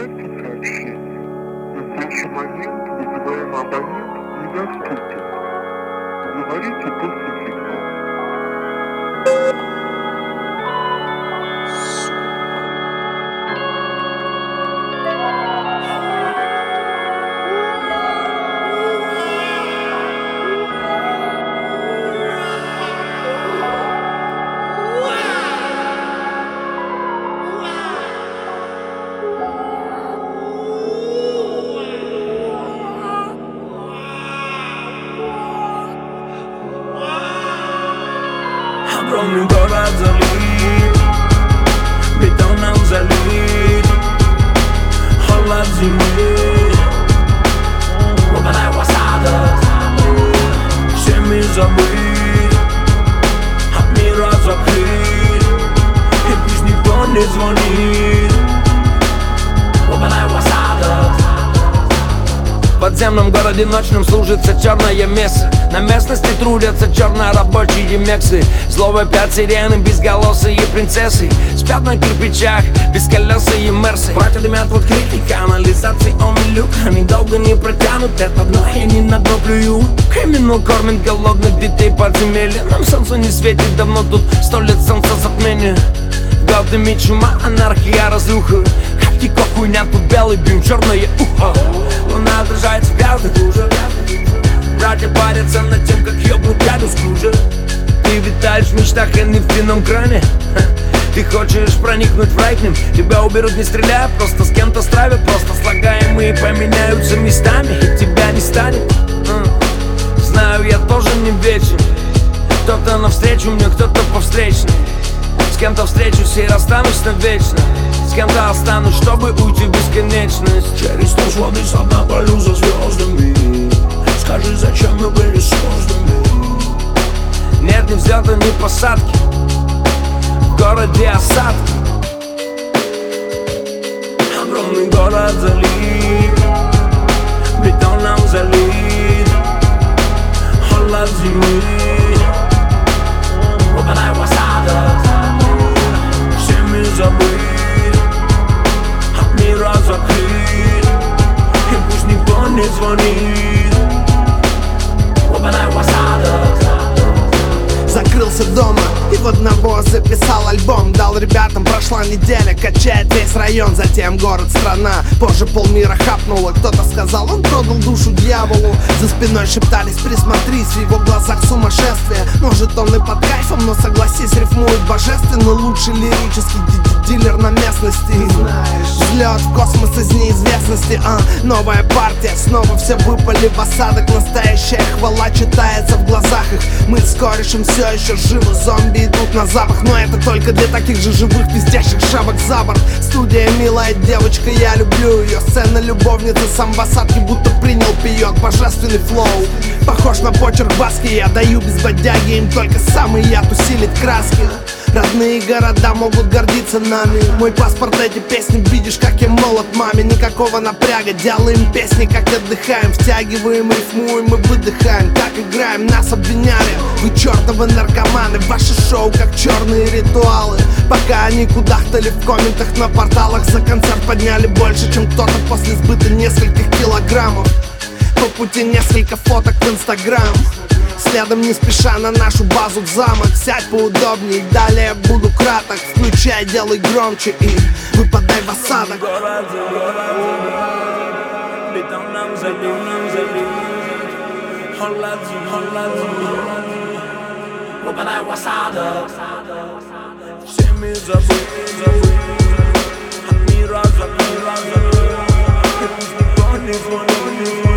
Оставьте сообщение. В настоящий момент вызываемый абонент недоступен. Говорите после сигнала. Огромный город залит, бетоном залит, холод зимы, выпадай в осадок, всеми забыт, от мира закрыт, и пусть никто не звонит, выпадай в осадок. В подземном городе ночным служится черное место. На местности трудятся чернорабочие мексы. Зло вопят сирены, безголосые принцессы. Спят на кирпичах, бесколесые мерсы. Братья дымят в открытый канализационный люк. Они долго не протянут это дно, и они на дно плюют. Криминал кормит голодных детей подземелья. Нам солнце не светит давно, тут 100 лет солнца затмения. В Готэме чума, анархия, разруха. Хатико, хуйня, тут белый дым, черное ухо. Луна отражается в грязных лужах. Братья парятся над тем, как ёбнуть дядю Скруджа. Ты витаешь в мечтах и не в винном кране. Ты хочешь проникнуть в рай к ним. Тебя уберут, не стреляя, просто с кем-то стравят. Просто слагаемые поменяются местами, и тебя не станет. Знаю, я тоже не вечен. Кто-то навстречу мне, кто-то по встречной. С кем-то встречусь и расстанусь навечно. С кем-то останусь, чтобы уйти в бесконечность. Через ночь воды со дна полю за звездами. Скажи, зачем мы были созданы? Нет ни взлета, ни посадки. В городе осадки. Огромный город залит, бетоном залит, холод зимы, выпадай в осадок, всеми забыт, от мира закрыт, и пусть никто не звонит, выпадай в осадок. Закрылся дома и в одного записал альбом. Дал ребятам, прошла неделя, качает весь район. Затем город, страна, позже полмира хапнуло. Кто-то сказал, он продал душу дьяволу. За спиной шептались, присмотрись, в его глазах сумасшествие. Может он и под кайфом, но согласись, рифмует божественно. Лучший лирический дилер на местности. Взлет в космос из неизвестности, новая партия, снова все выпали в осадок. Настоящая хвала читается в глазах их. Мы с корешем все еще живы, зомби идут на запах. Но это только для таких же живых, пиздящих шавок за борт. Студия, милая девочка, я люблю ее. Сцена любовницы, сам в осадке будто принял, пьет божественный флоу. Похож на почерк Баски, я даю без бодяги. Им только самый яд усилит краски. Родные города могут гордиться нами. Мой паспорт, эти песни, видишь, как я молод маме. Никакого напряга, делаем песни, как отдыхаем. Втягиваем, рифмуем и выдыхаем. Как играем, нас обвиняли. Вы чертовы наркоманы, ваши шоу как черные ритуалы. Пока они кудахтали в комментах на порталах, за концерт подняли больше, чем кто-то после сбыта нескольких килограммов. По пути несколько фоток в Инстаграм. Следом не спеша на нашу базу в замок. Сядь поудобней, далее буду краток. Включай, делай громче и выпадай в осадок. Бетоном залит, холод зимы, выпадай в осадок, всеми забыт, от мира закрыт, и пусть никто не звонит.